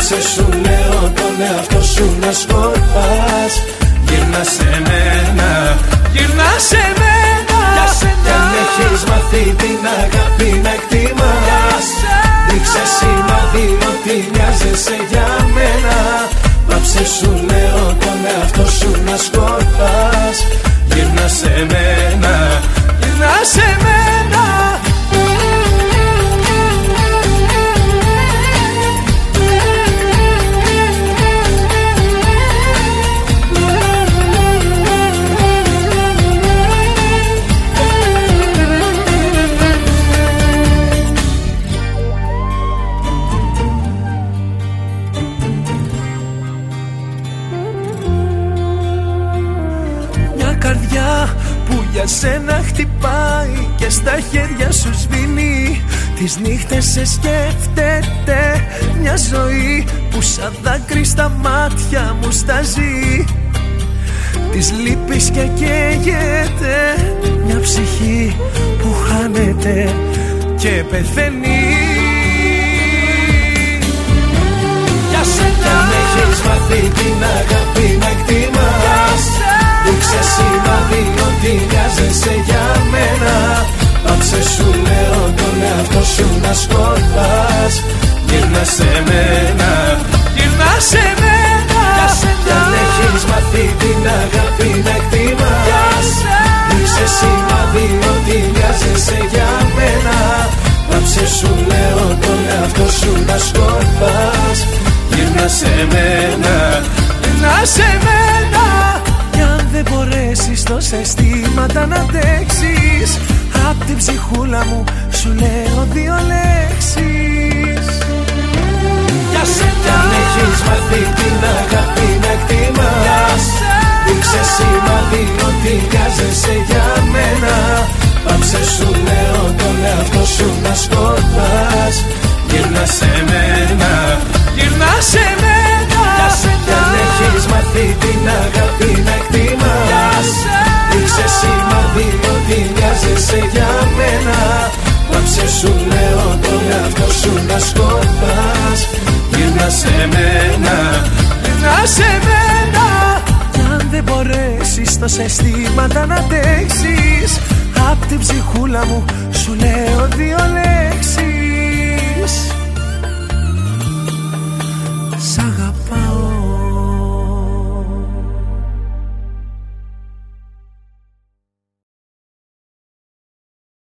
Απόψε σου λέω τον εαυτό σου να σκορπάς. Γυρνά σε μένα, γυρνά σε μένα. Δεν έχεις μάθει την αγάπη να εκτιμάς. Δείξε σημάδι ότι μοιάζεσαι για μένα. Πάψε σου λέω τον εαυτό σου να σκορπάς. Γυρνά σε μένα, γυρνά σε μένα. Που για σένα χτυπάει και στα χέρια σου σβήνει. Τις νύχτες σε σκέφτεται. Μια ζωή που σαν δάκρυ στα μάτια μου στάζει. Της λύπης και καίγεται. Μια ψυχή που χάνεται και πεθαίνει. Για σένα δεν έχεις μάθει την αγάπη να εκτιμάς. Δείξε σημάδι ότι μοιάζεσαι για μένα. Πάψε σου λέω τον εαυτό σου να σκορπάς. Γυρνά σε μένα, γυρνά σε μένα. Δεν έχεις μάθει την αγάπη να εκτιμάς. Δείξε σημάδι ότι μοιάζεσαι για μένα. Πάψε σου λέω τον εαυτό σου να σκορπάς. Γυρνά σε μένα, γυρνά σε μένα. Κι αν δεν μπορέσεις τόσα αισθήματα να αντέξεις, απ' την ψυχούλα μου σου λέω δύο λέξεις. Για σένα αν έχεις μάθει την αγάπη να εκτιμάς. Δείξε σημάδι ότι μοιάζεσαι για μένα. Πάψε σου λέω τον εαυτό σου να σκορπάς. Γυρνά σε μένα, γυρνά σε μένα. Κι αν έχεις μάθει την αγάπη να εκτιμάς. Δείξε σημάδι ότι μοιάζεσαι για μένα. Πάψε σου λέω τον εαυτό σου να σκορπάς. Γυρνά σε μένα, γυρνά σε μένα. Κι αν δεν μπορέσεις τόσα αισθήματα να αντέξεις, απ' την ψυχούλα μου σου λέω δύο λέξεις. Σ' αγαπώ.